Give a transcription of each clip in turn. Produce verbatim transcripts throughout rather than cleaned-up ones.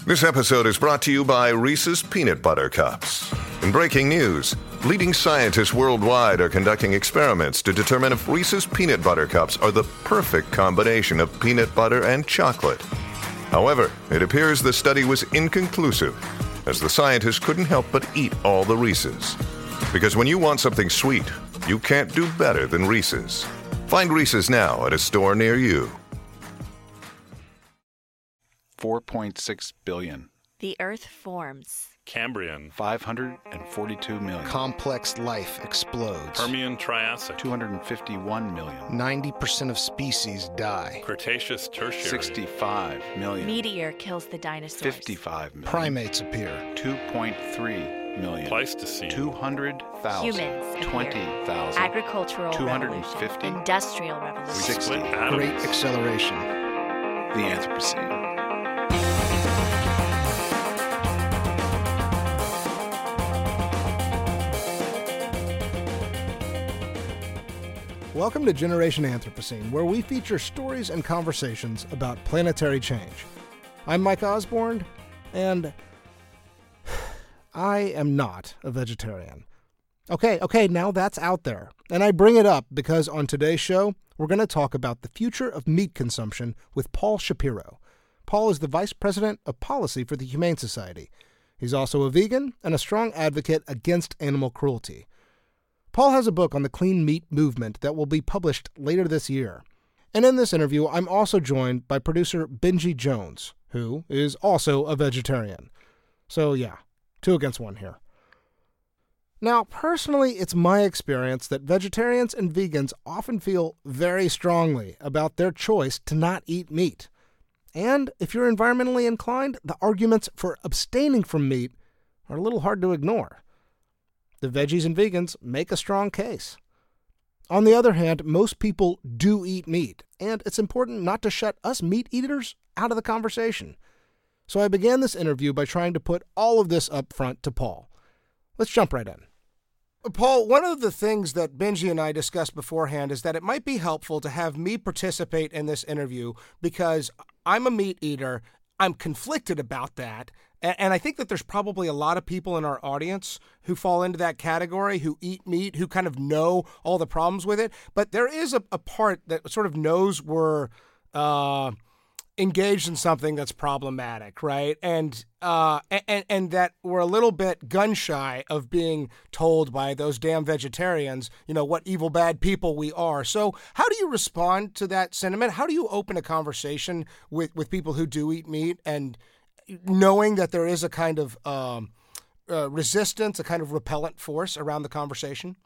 This episode is brought to you by Reese's Peanut Butter Cups. In breaking news, leading scientists worldwide are conducting experiments to determine if Reese's Peanut Butter Cups are the perfect combination of peanut butter and chocolate. However, it appears the study was inconclusive, as the scientists couldn't help but eat all the Reese's. Because when you want something sweet, you can't do better than Reese's. Find Reese's now at a store near you. four point six billion. The Earth forms. Cambrian. five hundred forty-two million. Complex life explodes. Permian Triassic. two hundred fifty-one million. ninety percent of species die. Cretaceous Tertiary. sixty-five million. Meteor kills the dinosaurs. fifty-five million. Primates appear. two point three million. Pleistocene. two hundred thousand. Humans appear. twenty thousand. Agricultural two hundred revolution. fifty. Industrial We revolution. sixty. split atoms. Great acceleration. The Anthropocene. Welcome to Generation Anthropocene, where we feature stories and conversations about planetary change. I'm Mike Osborne, and I am not a vegetarian. Okay, okay, now that's out there. And I bring it up because on today's show, we're going to talk about the future of meat consumption with Paul Shapiro. Paul is the Vice President of Policy for the Humane Society. He's also a vegan and a strong advocate against animal cruelty. Paul has a book on the clean meat movement that will be published later this year. And in this interview, I'm also joined by producer Benji Jones, who is also a vegetarian. So yeah, two against one here. Now, personally, it's my experience that vegetarians and vegans often feel very strongly about their choice to not eat meat. And if you're environmentally inclined, the arguments for abstaining from meat are a little hard to ignore. The veggies and vegans make a strong case. On the other hand, most people do eat meat, and it's important not to shut us meat eaters out of the conversation. So I began this interview by trying to put all of this up front to Paul. Let's jump right in. Paul, one of the things that Benji and I discussed beforehand is that it might be helpful to have me participate in this interview because I'm a meat eater. I'm conflicted about that. And I think that there's probably a lot of people in our audience who fall into that category, who eat meat, who kind of know all the problems with it. But there is a, a part that sort of knows we're uh, engaged in something that's problematic, right? And, uh, and and that we're a little bit gun shy of being told by those damn vegetarians, you know, what evil, bad people we are. So how do you respond to that sentiment? How do you open a conversation with, with people who do eat meat and knowing that there is a kind of um, uh, resistance, a kind of repellent force around the conversation?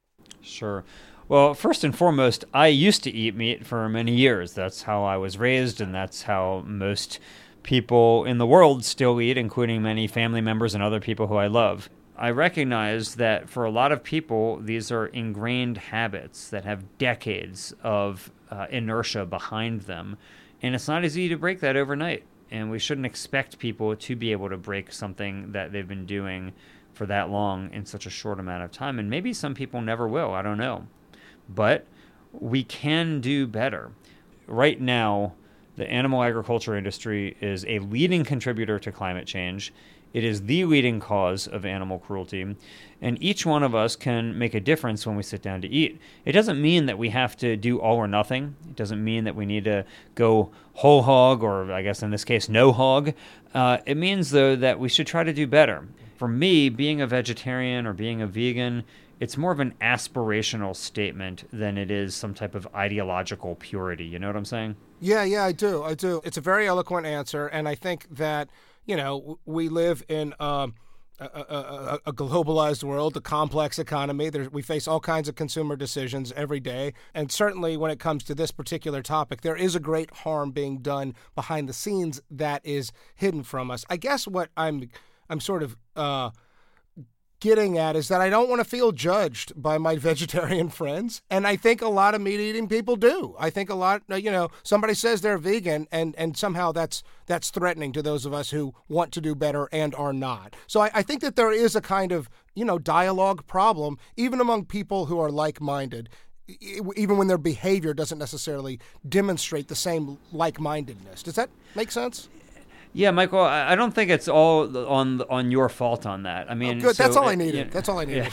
Sure. Well, first and foremost, I used to eat meat for many years. That's how I was raised, and that's how most people in the world still eat, including many family members and other people who I love. I recognize that for a lot of people, these are ingrained habits that have decades of uh, inertia behind them, and it's not easy to break that overnight. And we shouldn't expect people to be able to break something that they've been doing for that long in such a short amount of time. And maybe some people never will. I don't know. But we can do better. Right now, the animal agriculture industry is a leading contributor to climate change. It is the leading cause of animal cruelty, and each one of us can make a difference when we sit down to eat. It doesn't mean that we have to do all or nothing. It doesn't mean that we need to go whole hog, or I guess in this case, no hog. Uh, it means, though, that we should try to do better. For me, being a vegetarian or being a vegan, it's more of an aspirational statement than it is some type of ideological purity. You know what I'm saying? Yeah, yeah, I do. I do. It's a very eloquent answer, and I think that you know, we live in um, a, a, a globalized world, a complex economy. There's, we face all kinds of consumer decisions every day. And certainly when it comes to this particular topic, there is a great harm being done behind the scenes that is hidden from us. I guess what I'm I'm sort of uh, getting at is that I don't want to feel judged by my vegetarian friends. And I think a lot of meat-eating people do. I think a lot, you know, somebody says they're vegan, and, and somehow that's that's threatening to those of us who want to do better and are not. So I, I think that there is a kind of, you know, dialogue problem, even among people who are like-minded, even when their behavior doesn't necessarily demonstrate the same like-mindedness. Does that make sense? Yeah, Michael, I I don't think it's all on on your fault on that. I mean, Oh, good. so That's all I it- needed. you know- That's all I needed.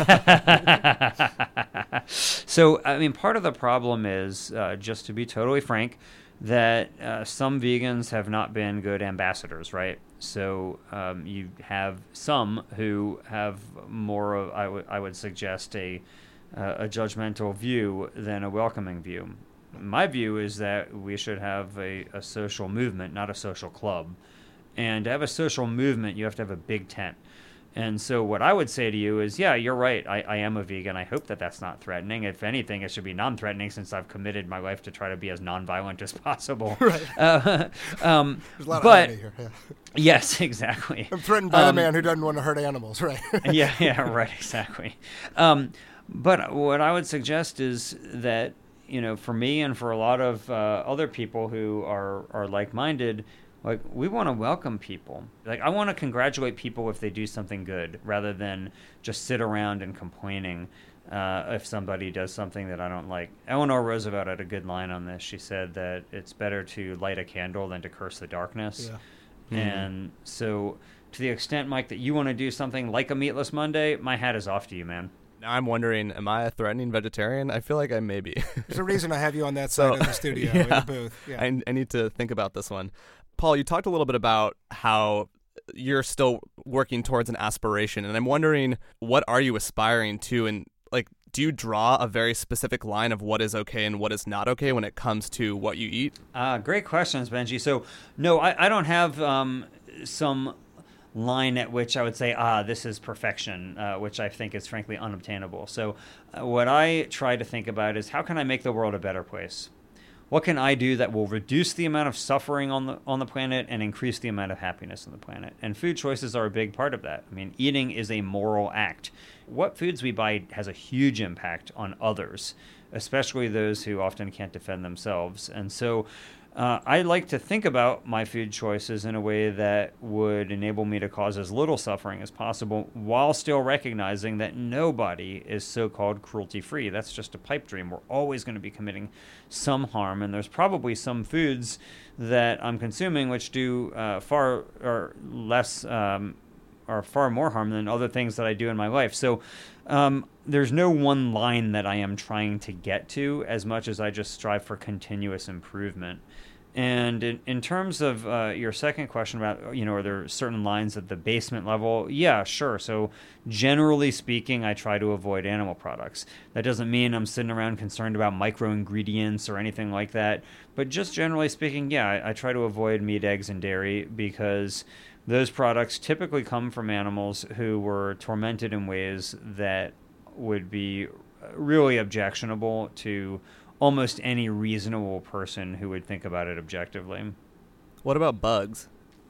So, I mean, part of the problem is, uh, just to be totally frank, that uh, some vegans have not been good ambassadors, right? So um, you have some who have more of, I would I would suggest, a uh, a judgmental view than a welcoming view. My view is that we should have a, a social movement, not a social club. And to have a social movement, you have to have a big tent. And so what I would say to you is, yeah, you're right. I, I am a vegan. I hope that that's not threatening. If anything, it should be non-threatening since I've committed my life to try to be as non-violent as possible. Right. Uh, um, There's a lot of but irony here. Yeah. yes, exactly. I'm threatened by the Um, man who doesn't want to hurt animals, right? yeah, yeah, right, exactly. Um, but what I would suggest is that, you know, for me and for a lot of uh, other people who are, are like-minded, like, we want to welcome people. Like, I want to congratulate people if they do something good rather than just sit around and complaining uh, if somebody does something that I don't like. Eleanor Roosevelt had a good line on this. She said that it's better to light a candle than to curse the darkness. Yeah. And so to the extent, Mike, that you want to do something like a Meatless Monday, my hat is off to you, man. Now I'm wondering, am I a threatening vegetarian? I feel like I may be. There's a reason I have you on that side So, of the studio in yeah. the booth. Yeah. I, I need to think about this one. Paul, you talked a little bit about how you're still working towards an aspiration, and I'm wondering, what are you aspiring to? And, like, do you draw a very specific line of what is okay and what is not okay when it comes to what you eat? Uh, great questions, Benji. So, no, I, I don't have um, some line at which I would say, ah, this is perfection, uh, which I think is frankly unobtainable. So uh, what I try to think about is, how can I make the world a better place? What can I do that will reduce the amount of suffering on the on the planet and increase the amount of happiness on the planet? And food choices are a big part of that. I mean, eating is a moral act. What foods we buy has a huge impact on others, especially those who often can't defend themselves. And so uh, I like to think about my food choices in a way that would enable me to cause as little suffering as possible while still recognizing that nobody is so-called cruelty-free. That's just a pipe dream. We're always going to be committing some harm, and there's probably some foods that I'm consuming which do uh, far or less um, or far more harm than other things that I do in my life. So um, there's no one line that I am trying to get to as much as I just strive for continuous improvement. And in, in terms of uh, your second question about, you know, are there certain lines at the basement level? Yeah, sure. So generally speaking, I try to avoid animal products. That doesn't mean I'm sitting around concerned about micro ingredients or anything like that. But just generally speaking, yeah, I, I try to avoid meat, eggs, and dairy because those products typically come from animals who were tormented in ways that would be really objectionable to almost any reasonable person who would think about it objectively. What about bugs?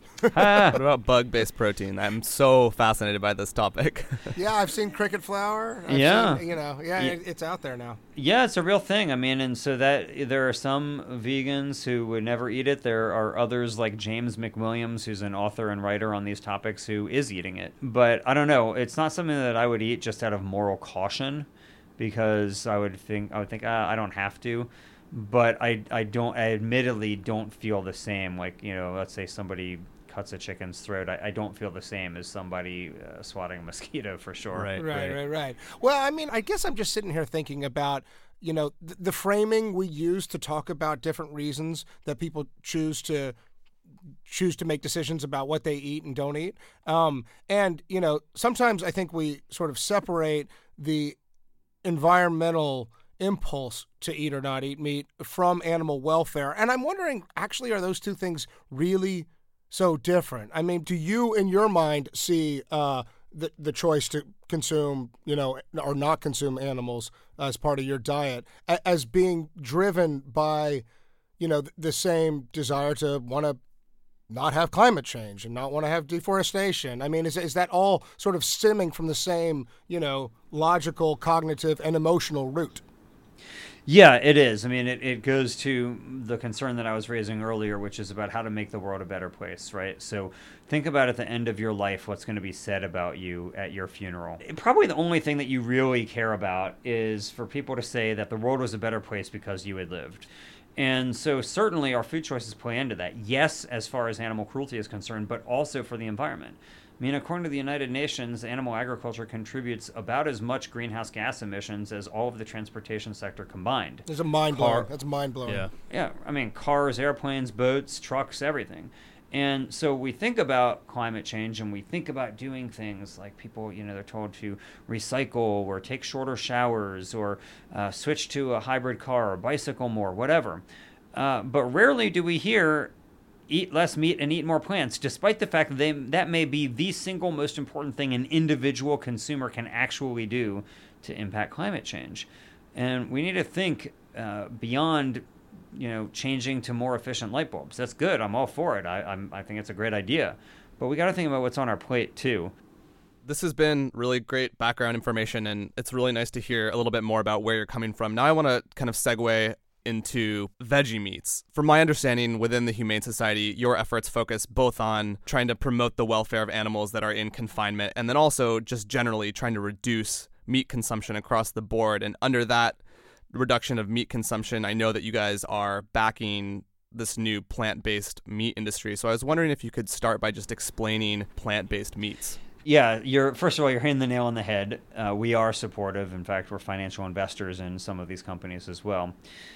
Ah, What about bug-based protein? I'm so fascinated by this topic. Yeah, I've seen cricket flour. I've Yeah. seen, you know, yeah, Yeah. It, it's out there now. yeah, it's a real thing. I mean, and so that there are some vegans who would never eat it. There are others like James McWilliams, who's an author and writer on these topics, who is eating it. But I don't know. It's not something that I would eat just out of moral caution, because I would think I would think ah, I don't have to. But I I don't I admittedly don't feel the same. Like, you know, let's say somebody cuts a chicken's throat. I, I don't feel the same as somebody uh, swatting a mosquito, for sure. Right. Right, right, right. Well, I mean, I guess I'm just sitting here thinking about, you know, th- the framing we use to talk about different reasons that people choose to choose to make decisions about what they eat and don't eat. Um, and, you know, sometimes I think we sort of separate the environmental impulse to eat or not eat meat from animal welfare. And I'm wondering, actually, are those two things really so different? I mean, do you, in your mind, see uh, the the choice to consume, you know, or not consume animals as part of your diet a- as being driven by, you know, th- the same desire to want to not have climate change and not want to have deforestation? I mean, is is that all sort of stemming from the same, you know, logical, cognitive, and emotional root? Yeah, it is. I mean, it, it goes to the concern that I was raising earlier, which is about how to make the world a better place, right? So think about at the end of your life what's going to be said about you at your funeral. Probably the only thing that you really care about is for people to say that the world was a better place because you had lived. And so certainly our food choices play into that. Yes, as far as animal cruelty is concerned, but also for the environment. I mean, according to the United Nations, animal agriculture contributes about as much greenhouse gas emissions as all of the transportation sector combined. There's a mind blowing. Car- That's mind blowing. Yeah. Yeah, I mean, cars, airplanes, boats, trucks, everything. And so we think about climate change and we think about doing things like people, you know, they're told to recycle or take shorter showers or uh, switch to a hybrid car or bicycle more, whatever. Uh, but rarely do we hear eat less meat and eat more plants, despite the fact that they, that may be the single most important thing an individual consumer can actually do to impact climate change. And we need to think uh, beyond you know, changing to more efficient light bulbs. That's good. I'm all for it. I, I'm, I think it's a great idea. But we got to think about what's on our plate, too. This has been really great background information, and it's really nice to hear a little bit more about where you're coming from. Now I want to kind of segue into veggie meats. From my understanding, within the Humane Society, your efforts focus both on trying to promote the welfare of animals that are in confinement, and then also just generally trying to reduce meat consumption across the board. And under that reduction of meat consumption, I know that you guys are backing this new plant-based meat industry. So I was wondering if you could start by just explaining plant-based meats. Yeah, you're first of all, you're hitting the nail on the head. Uh, we are supportive. In fact, we're financial investors in some of these companies as well.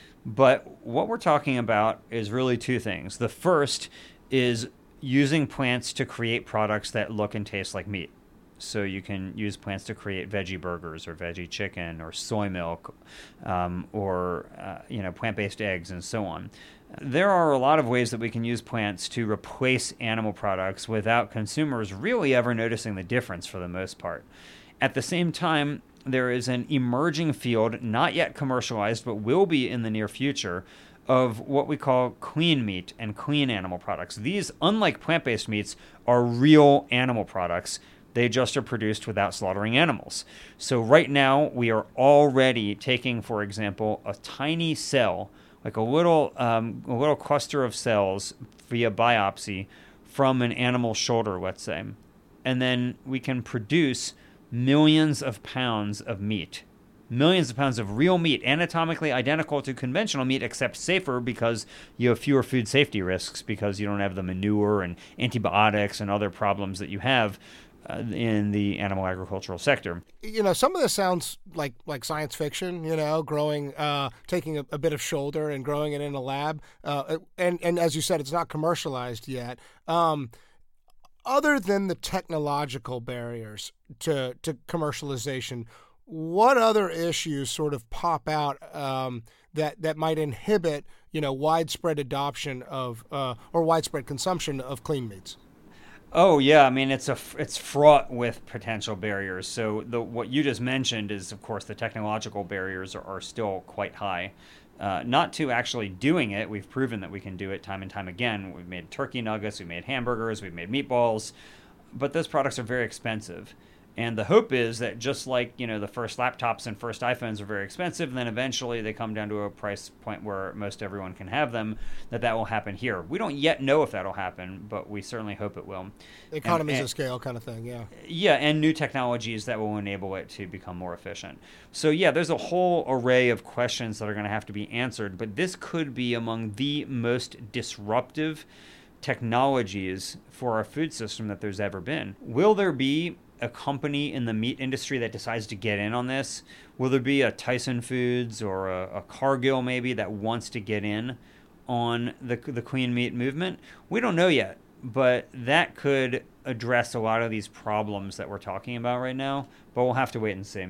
But what we're talking about is really two things. The first is using plants to create products that look and taste like meat. So you can use plants to create veggie burgers or veggie chicken or soy milk um, or uh, you know plant-based eggs and so on. There are a lot of ways that we can use plants to replace animal products without consumers really ever noticing the difference for the most part. At the same time, there is an emerging field, not yet commercialized, but will be in the near future, of what we call clean meat and clean animal products. These, unlike plant-based meats, are real animal products. They just are produced without slaughtering animals. So right now, we are already taking, for example, a tiny cell, like a little um, a little cluster of cells via biopsy from an animal shoulder, let's say. And then we can produce millions of pounds of meat. Millions of pounds of real meat, anatomically identical to conventional meat, except safer because you have fewer food safety risks because you don't have the manure and antibiotics and other problems that you have uh, in the animal agricultural sector. You know, some of this sounds like like science fiction, you know, growing, uh, taking a, a bit of shoulder and growing it in a lab. Uh, and, and as you said, it's not commercialized yet. Um, other than the technological barriers to, to commercialization, what other issues sort of pop out um, that that might inhibit, you know, widespread adoption of uh, or widespread consumption of clean meats? Oh yeah, I mean it's a it's fraught with potential barriers. So the what you just mentioned is, of course, the technological barriers are, are still quite high. Uh, not to actually doing it. We've proven that we can do it time and time again. We've made turkey nuggets, we've made hamburgers, we've made meatballs, but those products are very expensive. And the hope is that just like, you know, the first laptops and first iPhones are very expensive, and then eventually they come down to a price point where most everyone can have them, that that will happen here. We don't yet know if that'll happen, but we certainly hope it will. Economies and, and, of scale kind of thing, yeah. Yeah, and new technologies that will enable it to become more efficient. So yeah, there's a whole array of questions that are going to have to be answered, but this could be among the most disruptive technologies for our food system that there's ever been. Will there be a company in the meat industry that decides to get in on this? Will there be a Tyson Foods or a, a Cargill maybe that wants to get in on the the clean meat movement? We don't know yet, but that could address a lot of these problems that we're talking about right now, but we'll have to wait and see.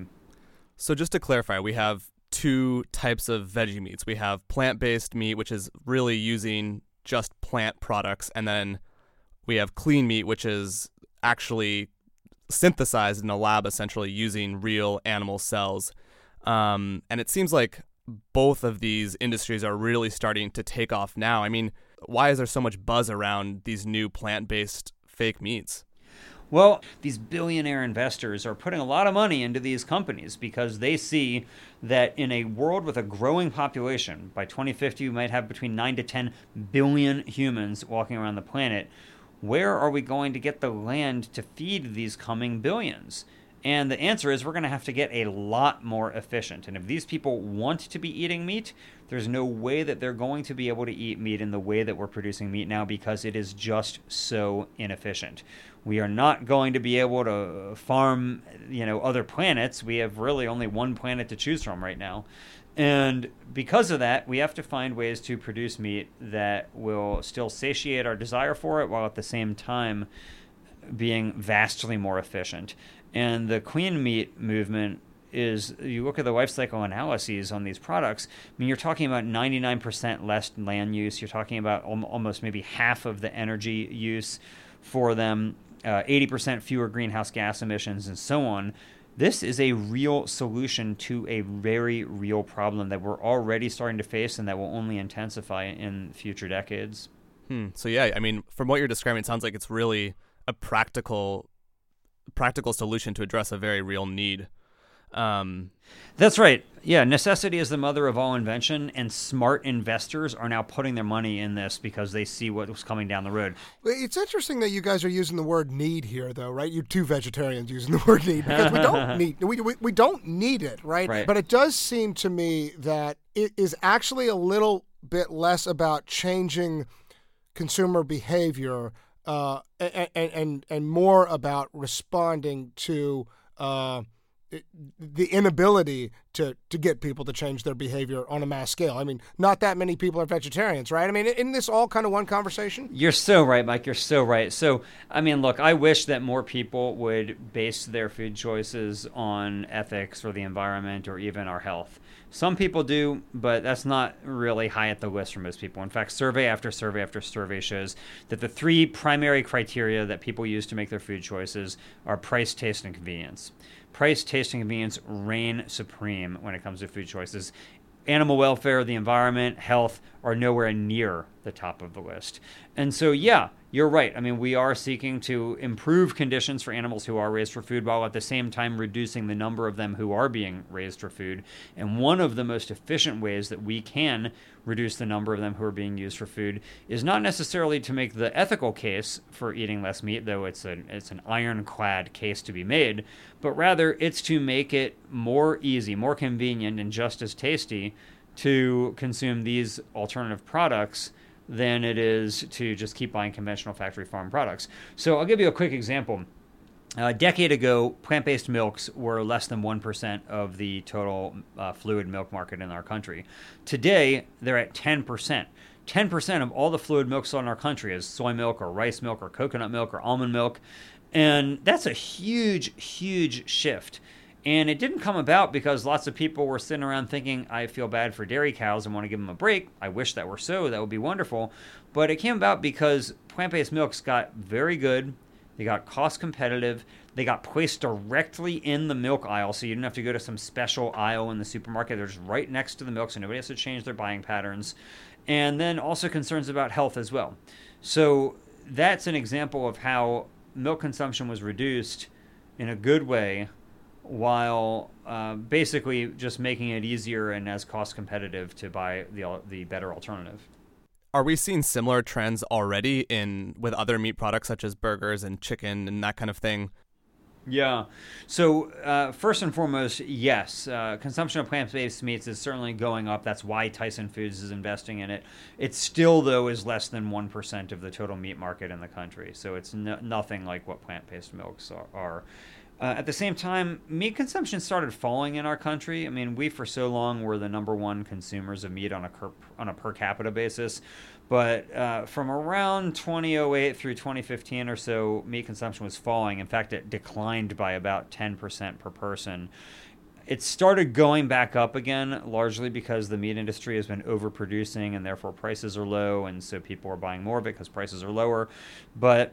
So just to clarify, we have two types of veggie meats. We have plant-based meat, which is really using just plant products, and then we have clean meat, which is actually synthesized in a lab, essentially using real animal cells. Um, and it seems like both of these industries are really starting to take off now. I mean, why is there so much buzz around these new plant-based fake meats? Well, these billionaire investors are putting a lot of money into these companies because they see that in a world with a growing population, by twenty fifty we might have between nine to ten billion humans walking around the planet. Where are we going to get the land to feed these coming billions? And the answer is we're going to have to get a lot more efficient. And if these people want to be eating meat, there's no way that they're going to be able to eat meat in the way that we're producing meat now because it is just so inefficient. We are not going to be able to farm, you know, other planets. We have really only one planet to choose from right now. And because of that, we have to find ways to produce meat that will still satiate our desire for it while at the same time being vastly more efficient. And the clean meat movement is, you look at the life cycle analyses on these products, I mean, you're talking about ninety-nine percent less land use. You're talking about al- almost maybe half of the energy use for them, uh, eighty percent fewer greenhouse gas emissions, and so on. This is a real solution to a very real problem that we're already starting to face and that will only intensify in future decades. Hmm. So, yeah, I mean, from what you're describing, it sounds like it's really a practical practical solution to address a very real need. Um, That's right. Yeah, necessity is the mother of all invention, and smart investors are now putting their money in this because they see what's coming down the road. It's interesting that you guys are using the word need here, though, right? You're two vegetarians using the word need because we don't need we, we we don't need it, right? Right. But it does seem to me that it is actually a little bit less about changing consumer behavior uh, and, and and more about responding to uh, the inability to, to get people to change their behavior on a mass scale. I mean, not that many people are vegetarians, right? I mean, isn't this all kind of one conversation? You're so right, Mike. You're so right. So, I mean, look, I wish that more people would base their food choices on ethics or the environment or even our health. Some people do, but that's not really high at the list for most people. In fact, survey after survey after survey shows that the three primary criteria that people use to make their food choices are price, taste, and convenience. Price, taste, and convenience reign supreme when it comes to food choices. Animal welfare, the environment, health are nowhere near the top of the list. And so, yeah, you're right. I mean, we are seeking to improve conditions for animals who are raised for food while at the same time reducing the number of them who are being raised for food. And one of the most efficient ways that we can reduce the number of them who are being used for food is not necessarily to make the ethical case for eating less meat, though it's an, it's an ironclad case to be made, but rather it's to make it more easy, more convenient, and just as tasty to consume these alternative products than it is to just keep buying conventional factory farm products. So I'll give you a quick example. A decade ago, plant-based milks were less than one percent of the total uh, fluid milk market in our country. Today, they're at ten percent. ten percent of all the fluid milk sold in our country is soy milk or rice milk or coconut milk or almond milk. And that's a huge, huge shift. And it didn't come about because lots of people were sitting around thinking, I feel bad for dairy cows and want to give them a break. I wish that were so. That would be wonderful. But it came about because plant-based milks got very good. They got cost competitive. They got placed directly in the milk aisle, so you didn't have to go to some special aisle in the supermarket. They're just right next to the milk, so nobody has to change their buying patterns. And then also concerns about health as well. So that's an example of how milk consumption was reduced in a good way, while uh, basically just making it easier and as cost competitive to buy the the better alternative. Are we seeing similar trends already in with other meat products such as burgers and chicken and that kind of thing? Yeah. So uh, first and foremost, yes, uh, consumption of plant-based meats is certainly going up. That's why Tyson Foods is investing in it. It still, though, is less than one percent of the total meat market in the country. So it's no, nothing like what plant-based milks are. are. Uh, at the same time, meat consumption started falling in our country. I mean, we for so long were the number one consumers of meat on a per, on a per capita basis. But uh, from around twenty oh eight through twenty fifteen or so, meat consumption was falling. In fact, it declined by about ten percent per person. It started going back up again, largely because the meat industry has been overproducing and therefore prices are low. And so people are buying more because prices are lower. But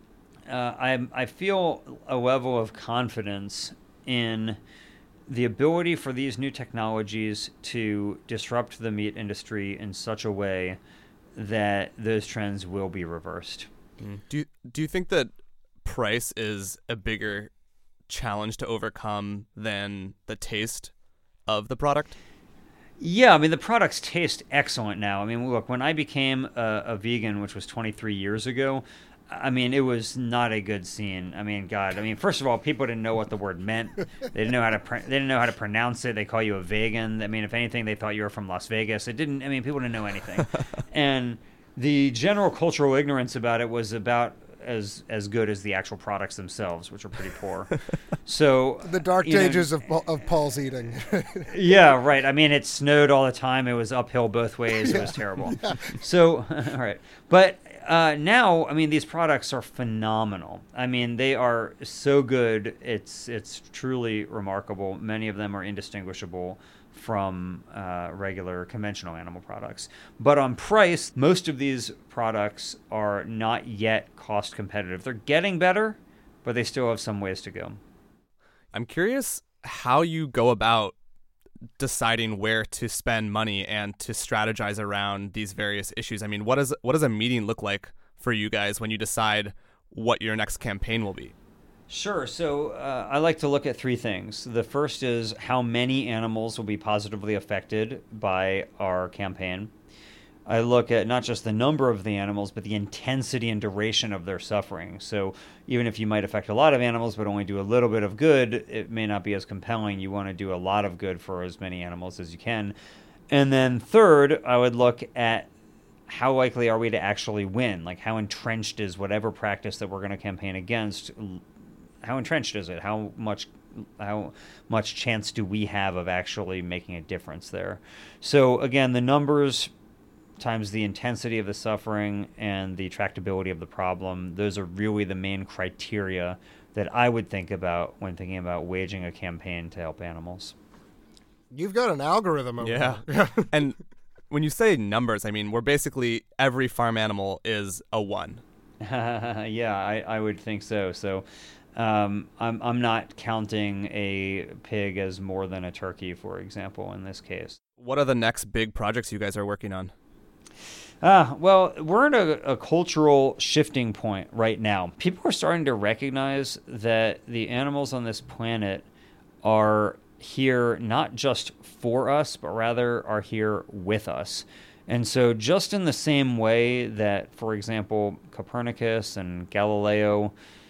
Uh, I I feel a level of confidence in the ability for these new technologies to disrupt the meat industry in such a way that those trends will be reversed. Mm. Do you, do you think that price is a bigger challenge to overcome than the taste of the product? Yeah, I mean, the products taste excellent now. I mean, look, when I became a, a vegan, which was twenty-three years ago, I mean, it was not a good scene. I mean, God. I mean, first of all, people didn't know what the word meant. They didn't know how to. Pr- they didn't know how to pronounce it. They call you a vegan. I mean, if anything, they thought you were from Las Vegas. It didn't. I mean, people didn't know anything, and the general cultural ignorance about it was about as as good as the actual products themselves, which are pretty poor. So The dark you know, ages of, Paul- of Paul's eating. yeah, right. I mean, it snowed all the time. It was uphill both ways. It was terrible. So, all right. But uh, now, I mean, these products are phenomenal. I mean, they are so good. It's it's truly remarkable. Many of them are indistinguishable from uh, regular conventional animal products. But on price, most of these products are not yet cost competitive. They're getting better, but they still have some ways to go. I'm curious how you go about deciding where to spend money and to strategize around these various issues. I mean, what is what does a meeting look like for you guys when you decide what your next campaign will be? Sure. So uh, I like to look at three things. The first is how many animals will be positively affected by our campaign. I look at not just the number of the animals, but the intensity and duration of their suffering. So even if you might affect a lot of animals but only do a little bit of good, it may not be as compelling. You want to do a lot of good for as many animals as you can. And then third, I would look at how likely are we to actually win? Like, how entrenched is whatever practice that we're going to campaign against? How entrenched is it? How much how much chance do we have of actually making a difference there? So again, the numbers times the intensity of the suffering and the tractability of the problem, those are really the main criteria that I would think about when thinking about waging a campaign to help animals. You've got an algorithm over Yeah. there. And when you say numbers, I mean, we're basically every farm animal is a one. Yeah, I, I would think so. So um, I'm I'm not counting a pig as more than a turkey, for example, in this case. What are the next big projects you guys are working on? Ah, well, we're at a, a cultural shifting point right now. People are starting to recognize that the animals on this planet are here not just for us, but rather are here with us. And so just in the same way that, for example, Copernicus and Galileo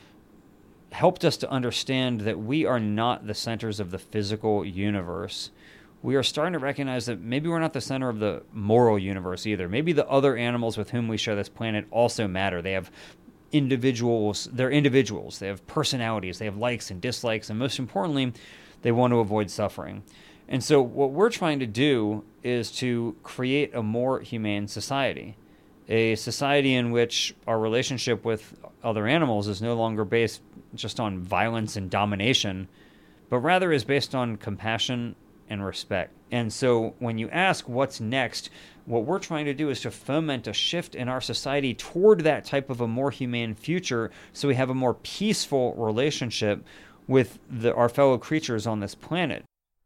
helped us to understand that we are not the centers of the physical universe, we are starting to recognize that maybe we're not the center of the moral universe either. Maybe the other animals with whom we share this planet also matter. They have individuals, they're individuals, they have personalities, they have likes and dislikes, and most importantly, they want to avoid suffering. And so what we're trying to do is to create a more humane society, a society in which our relationship with other animals is no longer based just on violence and domination, but rather is based on compassion and respect. And so when you ask what's next, what we're trying to do is to foment a shift in our society toward that type of a more humane future so we have a more peaceful relationship with the, our fellow creatures on this planet.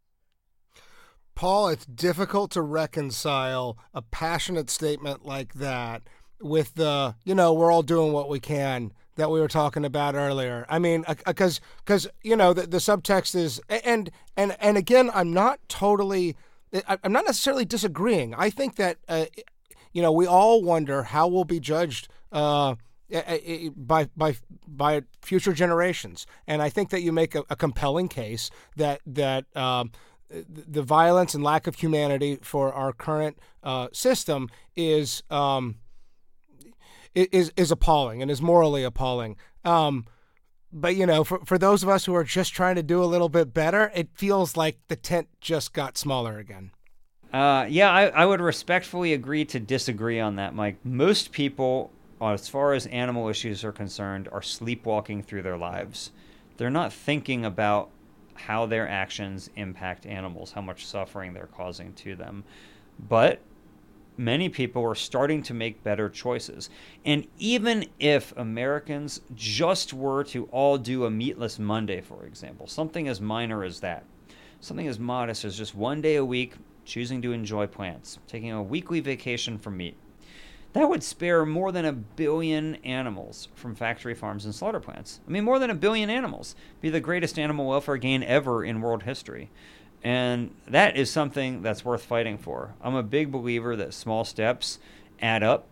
Paul, it's difficult to reconcile a passionate statement like that with the, you know, we're all doing what we can that we were talking about earlier. I mean, because, because you know, the, the subtext is, and, and, and again, I'm not totally, I'm not necessarily disagreeing. I think that, uh, you know, we all wonder how we'll be judged uh, by by by future generations, and I think that you make a, a compelling case that that um, the violence and lack of humanity for our current uh, system is um, is is appalling and is morally appalling. Um, but you know, for for those of us who are just trying to do a little bit better, it feels like the tent just got smaller again. Uh, yeah, I, I would respectfully agree to disagree on that, Mike. Most people, as far as animal issues are concerned, are sleepwalking through their lives. They're not thinking about how their actions impact animals, how much suffering they're causing to them. But many people are starting to make better choices. And even if Americans just were to all do a meatless Monday, for example, something as minor as that, something as modest as just one day a week choosing to enjoy plants, taking a weekly vacation from meat, that would spare more than a billion animals from factory farms and slaughter plants. I mean, more than a billion animals. Be the greatest animal welfare gain ever in world history. And that is something that's worth fighting for. I'm a big believer that small steps add up.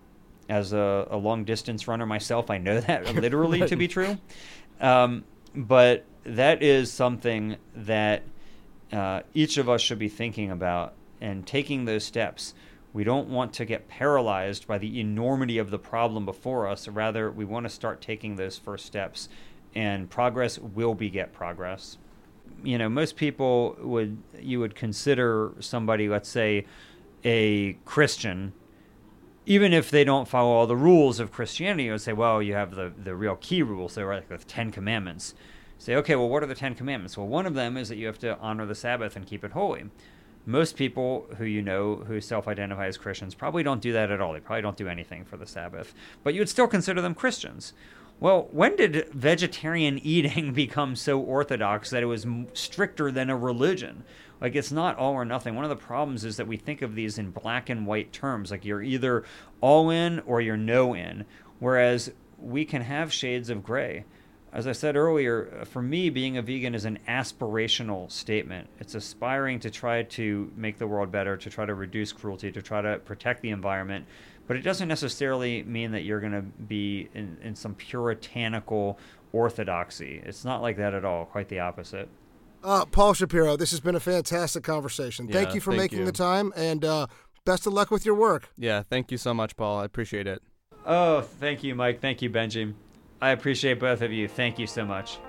As a, a long-distance runner myself, I know that literally to be true. Um, but that is something that uh, each of us should be thinking about and taking those steps. We don't want to get paralyzed by the enormity of the problem before us. Rather, we want to start taking those first steps, and progress will beget progress. You know, most people would, you would consider somebody, let's say, a Christian, even if they don't follow all the rules of Christianity. You would say, well, you have the, the real key rules. They're like the Ten Commandments. Say, okay, well, what are the Ten Commandments? Well, one of them is that you have to honor the Sabbath and keep it holy. Most people who you know who self-identify as Christians probably don't do that at all. They probably don't do anything for the Sabbath. But you would still consider them Christians. Well, when did vegetarian eating become so orthodox that it was stricter than a religion? Like, it's not all or nothing. One of the problems is that we think of these in black and white terms. Like, you're either all in or you're no in. Whereas we can have shades of gray. As I said earlier, for me, being a vegan is an aspirational statement. It's aspiring to try to make the world better, to try to reduce cruelty, to try to protect the environment. But it doesn't necessarily mean that you're going to be in, in some puritanical orthodoxy. It's not like that at all. Quite the opposite. Uh, Paul Shapiro, this has been a fantastic conversation. Yeah, thank you for thank making you. the time, and uh, best of luck with your work. Yeah, thank you so much, Paul. I appreciate it. Oh, thank you, Mike. Thank you, Benji. I appreciate both of you. Thank you so much.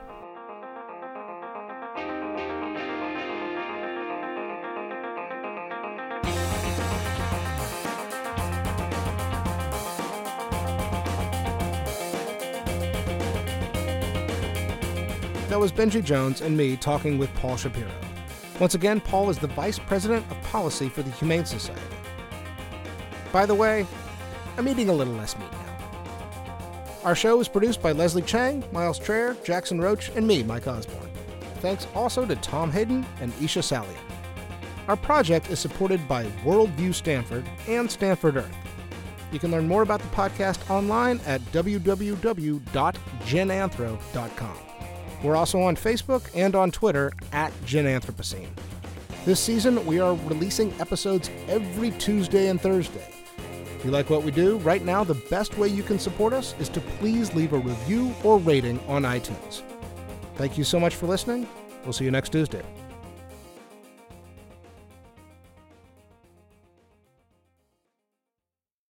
That was Benji Jones and me talking with Paul Shapiro. Once again, Paul is the Vice President of Policy for the Humane Society. By the way, I'm eating a little less meat now. Our show is produced by Leslie Chang, Miles Traer, Jackson Roach, and me, Mike Osborne. Thanks also to Tom Hayden and Isha Salian. Our project is supported by Worldview Stanford and Stanford Earth. You can learn more about the podcast online at w w w dot genanthro dot com. We're also on Facebook and on Twitter at Genanthropocene. This season, we are releasing episodes every Tuesday and Thursday. If you like what we do, right now the best way you can support us is to please leave a review or rating on iTunes. Thank you so much for listening. We'll see you next Tuesday.